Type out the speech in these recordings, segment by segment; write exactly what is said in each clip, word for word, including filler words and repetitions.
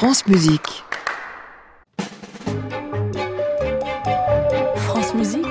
France Musique. France Musique.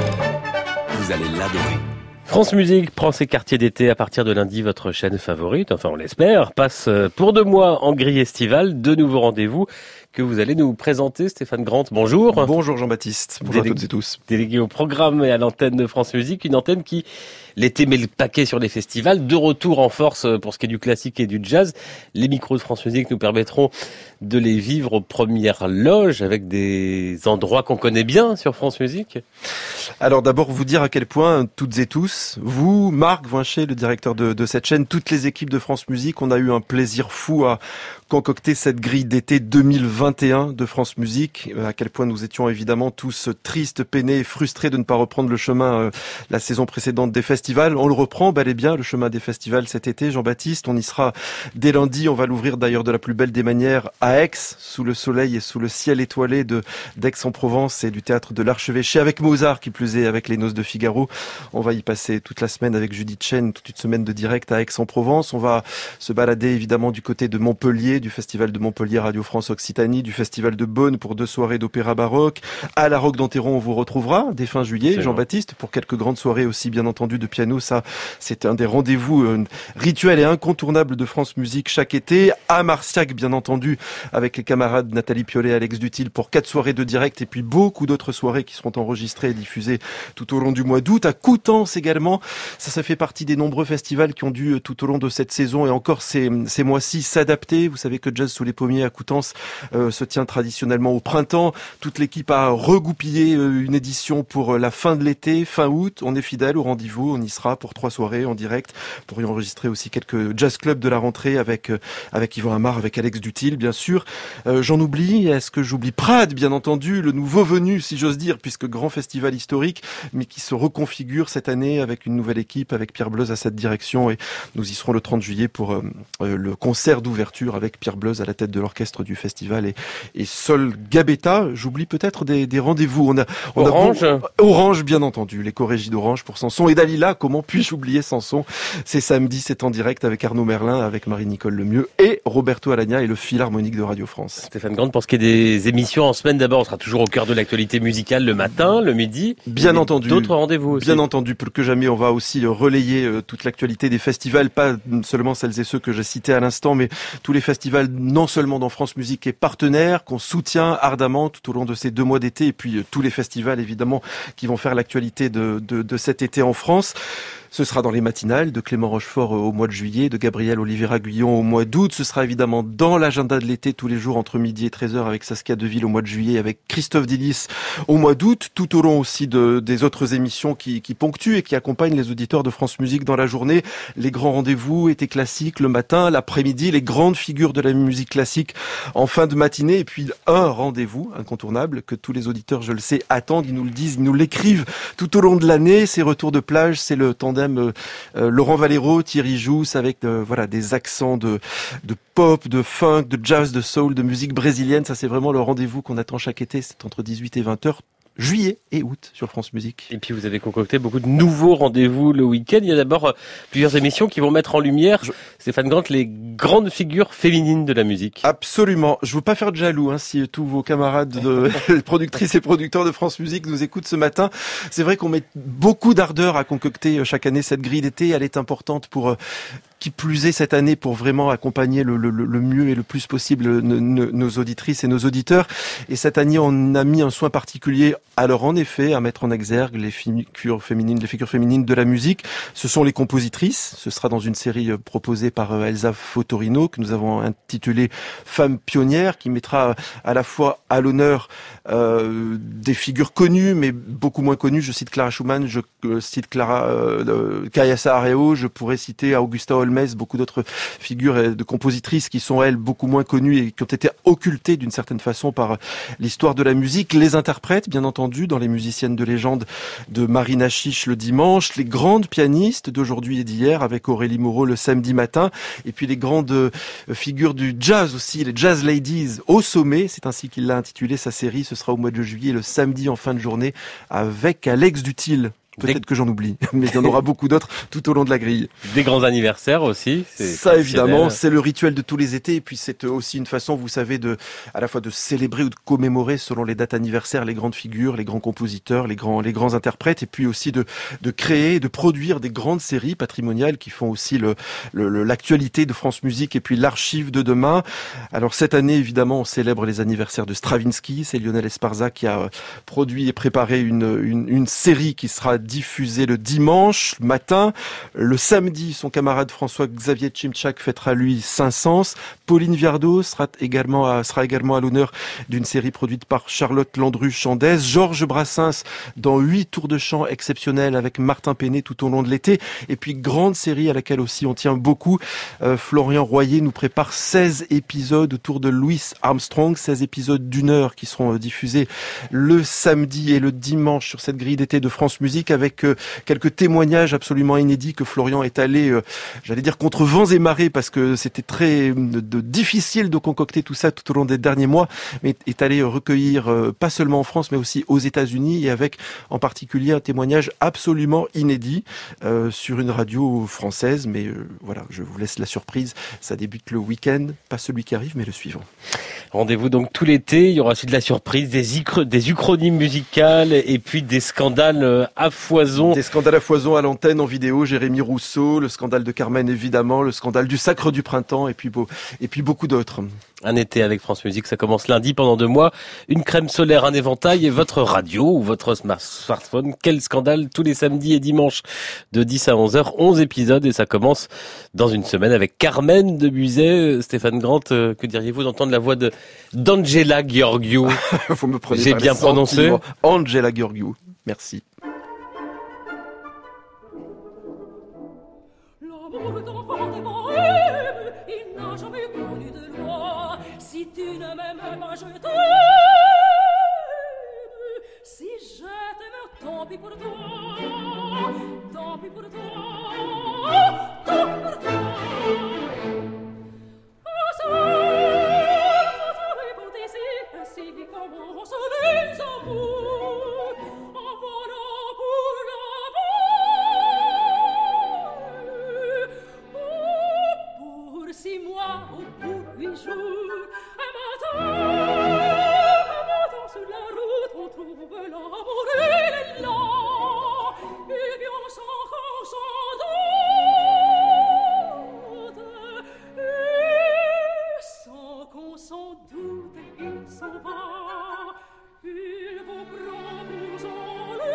Vous allez l'adorer. France Musique prend ses quartiers d'été à partir de lundi. Votre chaîne favorite, enfin on l'espère, passe pour deux mois en grille estivale. De nouveaux rendez-vous que vous allez nous présenter. Stéphane Grant, bonjour. Bonjour Jean-Baptiste, bonjour Délé- à toutes et tous. Délégué au programme et à l'antenne de France Musique, une antenne qui l'été met le paquet sur les festivals, de retour en force pour ce qui est du classique et du jazz. Les micros de France Musique nous permettront de les vivre aux premières loges avec des endroits qu'on connaît bien sur France Musique. Alors d'abord vous dire à quel point toutes et tous, vous, Marc Vincher, le directeur de, de cette chaîne, toutes les équipes de France Musique, on a eu un plaisir fou à concocter cette grille d'été deux mille vingt et un de France Musique. À quel point nous étions évidemment tous tristes, peinés et frustrés de ne pas reprendre le chemin euh, la saison précédente des festivals. On le reprend bel et bien, le chemin des festivals cet été, Jean-Baptiste. On y sera dès lundi. On va l'ouvrir d'ailleurs de la plus belle des manières à Aix, sous le soleil et sous le ciel étoilé de d'Aix-en-Provence et du théâtre de l'Archevêché, avec Mozart qui plus est, avec les Noces de Figaro. On va y passer toute la semaine avec Judith Chen, toute une semaine de direct à Aix-en-Provence. On va se balader évidemment du côté de Montpellier, du festival de Montpellier Radio France Occitanie, du festival de Beaune pour deux soirées d'opéra baroque. À la Roque d'Enterron, on vous retrouvera dès fin juillet, C'est Jean-Baptiste, pour quelques grandes soirées aussi, bien entendu, de piano. Ça, c'est un des rendez-vous euh, rituels et incontournables de France Musique chaque été. À Marciac, bien entendu, avec les camarades Nathalie Piolet et Alex Dutil pour quatre soirées de direct et puis beaucoup d'autres soirées qui seront enregistrées et diffusées tout au long du mois d'août. À Coutances également, ça, ça fait partie des nombreux festivals qui ont dû tout au long de cette saison et encore ces, ces mois-ci s'adapter. Vous savez que Jazz sous les pommiers à Coutances euh, se tient traditionnellement au printemps. Toute l'équipe a regoupillé euh, une édition pour la fin de l'été, fin août. On est fidèle au rendez-vous, on y sera pour trois soirées en direct pour y enregistrer aussi quelques jazz clubs de la rentrée avec euh, avec Yvan Amar, avec Alex Dutil, bien sûr. Euh, j'en oublie, est-ce que j'oublie Prades, bien entendu, le nouveau venu, si j'ose dire, puisque grand festival historique, mais qui se reconfigure cette année avec une nouvelle équipe, avec Pierre Bleuse à cette direction, et nous y serons le trente juillet pour euh, euh, le concert d'ouverture avec Pierre Bleuse à la tête de l'orchestre du festival et, et Sol Gabetta. J'oublie peut-être des, des rendez-vous. On a, on Orange. a bon, Orange, bien entendu, les chorégies d'Orange pour Samson et Dalila. Comment puis-je oublier Samson? C'est samedi, c'est en direct avec Arnaud Merlin, avec Marie-Nicole Lemieux et Roberto Alagna et le Philharmonique de Radio France. Stéphane Grant, pour ce qui est des émissions en semaine, d'abord, on sera toujours au cœur de l'actualité musicale le matin, le midi. Bien entendu. D'autres rendez-vous aussi. Bien entendu, plus que jamais, on va aussi relayer euh, toute l'actualité des festivals, pas seulement celles et ceux que j'ai cités à l'instant, mais tous les festivals, non seulement dans France Musique et partenaires, qu'on soutient ardemment tout au long de ces deux mois d'été, et puis euh, tous les festivals, évidemment, qui vont faire l'actualité de, de, de cet été en France. Ce sera dans les matinales de Clément Rochefort au mois de juillet, de Gabriel Oliveira-Guyon au mois d'août. Ce sera évidemment dans l'agenda de l'été tous les jours entre midi et treize heures avec Saskia Deville au mois de juillet, avec Christophe Dillis au mois d'août, tout au long aussi de, des autres émissions qui, qui ponctuent et qui accompagnent les auditeurs de France Musique dans la journée. Les grands rendez-vous, été classique le matin, l'après-midi, les grandes figures de la musique classique en fin de matinée, et puis un rendez-vous incontournable que tous les auditeurs, je le sais, attendent. Ils nous le disent, ils nous l'écrivent tout au long de l'année. Ces retours de plage, c'est le tandem Euh, euh, Laurent Valero, Thierry Jousse, avec euh, voilà des accents de, de pop, de funk, de jazz, de soul, de musique brésilienne. Ça, c'est vraiment le rendez-vous qu'on attend chaque été. C'est entre dix-huit et vingt heures. Juillet et août sur France Musique. Et puis vous avez concocté beaucoup de nouveaux rendez-vous le week-end. Il y a d'abord euh, plusieurs émissions qui vont mettre en lumière, Je... Stéphane Grant, les grandes figures féminines de la musique. Absolument. Je veux pas faire de jaloux hein, si tous vos camarades de productrices et producteurs de France Musique nous écoutent ce matin. C'est vrai qu'on met beaucoup d'ardeur à concocter chaque année cette grille d'été. Elle est importante pour... qui plus est cette année pour vraiment accompagner le, le, le mieux et le plus possible nos, nos auditrices et nos auditeurs. Et cette année, on a mis un soin particulier, alors en effet, à mettre en exergue les figures féminines, les figures féminines de la musique. Ce sont les compositrices. Ce sera dans une série proposée par Elsa Fotorino que nous avons intitulée Femmes pionnières, qui mettra à la fois à l'honneur euh, des figures connues, mais beaucoup moins connues. Je cite Clara Schumann, je cite Clara euh, Kaya Saareo, je pourrais citer Augusta Holmes, beaucoup d'autres figures de compositrices qui sont, elles, beaucoup moins connues et qui ont été occultées d'une certaine façon par l'histoire de la musique. Les interprètes, bien entendu, dans les musiciennes de légende de Marina Chiche le dimanche, les grandes pianistes d'aujourd'hui et d'hier avec Aurélie Moreau le samedi matin, et puis les grandes figures du jazz aussi, les Jazz Ladies au sommet, c'est ainsi qu'il l'a intitulé sa série. Ce sera au mois de juillet, le samedi en fin de journée, avec Alex Dutil. peut-être Des... que j'en oublie, mais il y en aura beaucoup d'autres tout au long de la grille. Des grands anniversaires aussi. C'est ça évidemment, c'est le rituel de tous les étés, et puis c'est aussi une façon, vous savez, de à la fois de célébrer ou de commémorer selon les dates anniversaires les grandes figures, les grands compositeurs, les grands les grands interprètes, et puis aussi de de créer, de produire des grandes séries patrimoniales qui font aussi le, le l'actualité de France Musique et puis l'archive de demain. Alors cette année, évidemment, on célèbre les anniversaires de Stravinsky. C'est Lionel Esparza qui a produit et préparé une une, une série qui sera diffusée le dimanche matin. Le samedi, son camarade François-Xavier Tchimtchak fêtera lui Saint-Saëns. Pauline Viardot sera également à, sera également à l'honneur d'une série produite par Charlotte Landru-Chandès. Georges Brassens dans huit tours de chant exceptionnels avec Martin Péné tout au long de l'été. Et puis grande série à laquelle aussi on tient beaucoup. Euh, Florian Royer nous prépare seize épisodes autour de Louis Armstrong, seize épisodes d'une heure qui seront diffusés le samedi et le dimanche sur cette grille d'été de France Musique, avec euh, quelques témoignages absolument inédits que Florian est allé, euh, j'allais dire contre vents et marées, parce que c'était très de, de, difficile de concocter tout ça tout au long des derniers mois, mais est allé recueillir euh, pas seulement en France mais aussi aux États-Unis, et avec en particulier un témoignage absolument inédit euh, sur une radio française. Mais euh, voilà, je vous laisse la surprise. Ça débute le week-end, pas celui qui arrive, mais le suivant. Rendez-vous donc tout l'été. Il y aura aussi de la surprise, des, icre- des uchronies musicales et puis des scandales à foison. Des scandales à foison à l'antenne, en vidéo. Jérémy Rousseau, le scandale de Carmen évidemment, le scandale du Sacre du Printemps, et puis, beau, et puis beaucoup d'autres. Un été avec France Musique, ça commence lundi pendant deux mois. Une crème solaire, un éventail et votre radio ou votre smartphone. Quel scandale tous les samedis et dimanches de dix à onze heures. onze épisodes, et ça commence dans une semaine avec Carmen de Bizet. Stéphane Grant, que diriez-vous d'entendre la voix de d'Angela Gheorghiu? Vous me prenez J'ai par bien les prononcé. sentiments. Angela Gheorghiu. Merci. L'amour d'enfant des bohèmes, il n'a jamais connu de loi. Si tu ne m'aimes pas, je t'aime. Si je t'aime, tant pis pour toi. Tant pis pour toi. Tant pis pour toi. Ah, ça, notre hypothèse, ainsi commence les amours. En volant pour l'amour. Oh, pour six mois ou pour huit jours, un matin, un matin sur la route, on trouve l'amour et l'élan, et bien sans qu'on s'en doute, et sans qu'on s'en doute, il s'en va, il vous prend, vous enlève,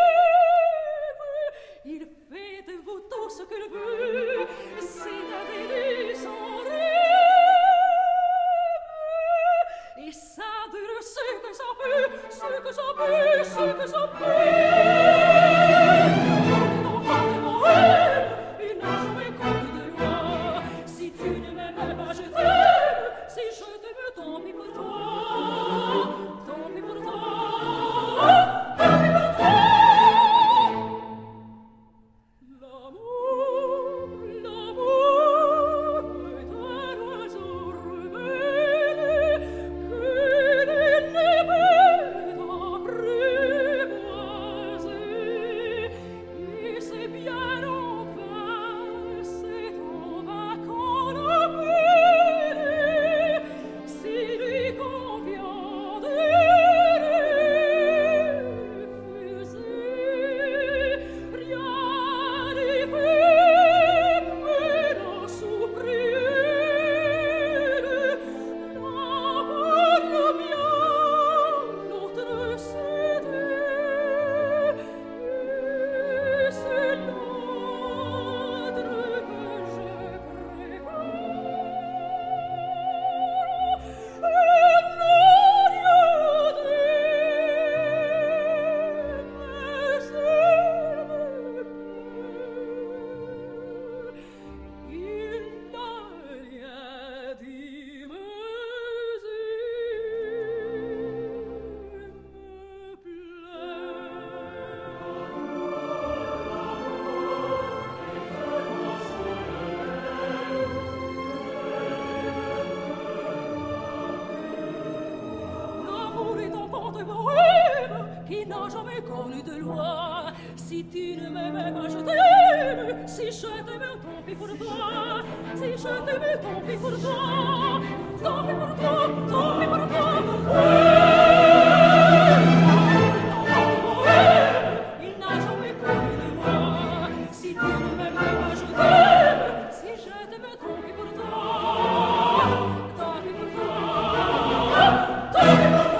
il fait de vous tout ce qu'il veut, c'est un délit sans rêve, et ça dure ce que ça peut, ce que ça peut, ce que ça peut. L'enfant de Bohème, il n'a jamais connu de loi. Si tu ne m'aimes pas, je t'aime. Si je t'aime, tant pis pour toi. Tant pis pour toi. Tant pis pour toi. L'amour, l'amour est un oiseau rebelle que nul ne peut apprivoiser. Et c'est bien en vain, c'est en vain qu'on l'appelle, s'il lui convient de refuser. Rien n'y fait mais la souffrir. L'un par le bien, l'autre céder. Et c'est l'autre que je préfère. Et non rien dit, mais elle me plaît. Il n'a rien dit, mais l'amour est enfant de Bohème qui n'a jamais connu de loi. Si tu ne m'aimais pas, je t'aime. Si je t'aimais, tant pis pour toi. Si je t'aimais, tant pis pour toi. Tant pis pour toi, tant pis pour toi. Il n'a jamais connu de moi. Si tu ne m'aimais pas, je t'aime. Si je t'aimais, tant pis pour toi. Tant pis pour toi. Tant pis pour toi.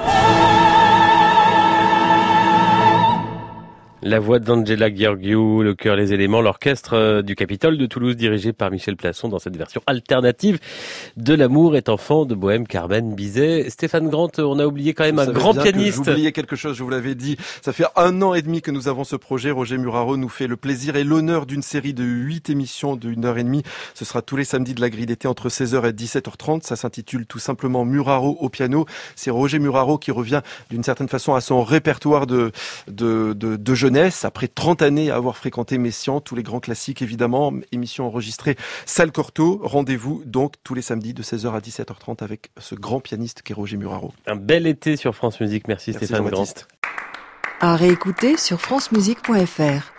La voix d'Angela Gheorghiu, le chœur Les Éléments, l'orchestre du Capitole de Toulouse dirigé par Michel Plasson dans cette version alternative de L'amour est enfant de Bohème, Carmen Bizet. Stéphane Grant, on a oublié quand même Vous un savez grand bien pianiste. Que j'oubliais quelque chose, je vous l'avais dit. Ça fait un an et demi que nous avons ce projet. Roger Muraro nous fait le plaisir et l'honneur d'une série de huit émissions d'une heure et demie. Ce sera tous les samedis de la grille d'été entre seize heures et dix-sept heures trente. Ça s'intitule tout simplement Muraro au piano. C'est Roger Muraro qui revient d'une certaine façon à son répertoire de, de, de, de jeunesse. Après trente années à avoir fréquenté Messiaen, tous les grands classiques évidemment, émission enregistrée Salle Cortot. Rendez-vous donc tous les samedis de seize heures à dix-sept heures trente avec ce grand pianiste qu'est Roger Muraro. Un bel été sur France Musique. Merci, Merci Stéphane Grant. À réécouter sur francemusique point f r.